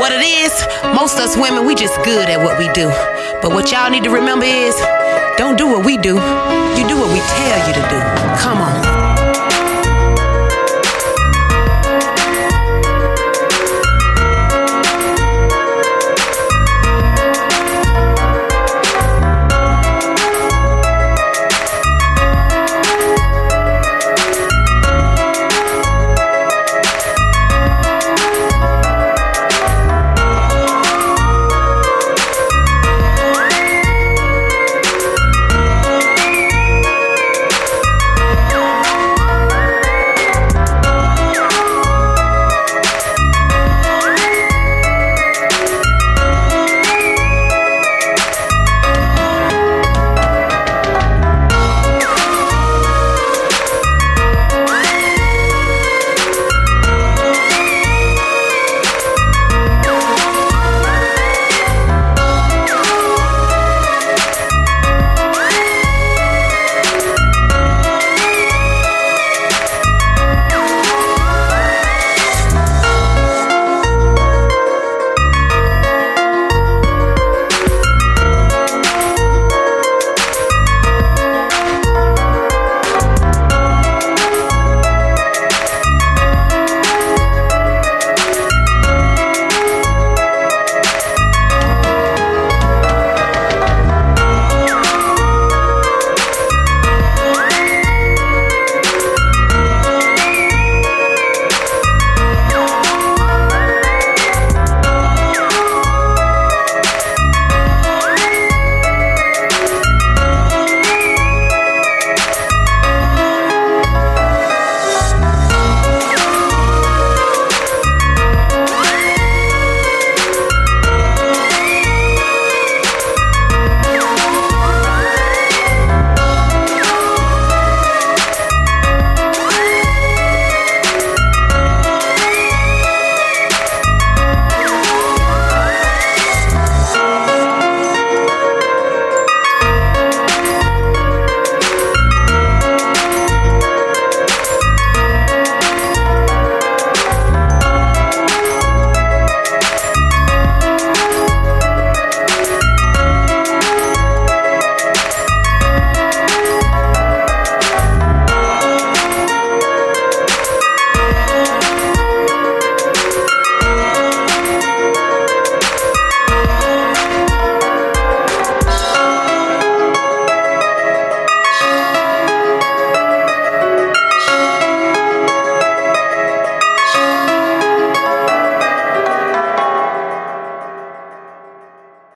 What it is, most us women, we just good at what we do. But what y'all need to remember is, don't do what we do. You do what we tell you to do. Come on.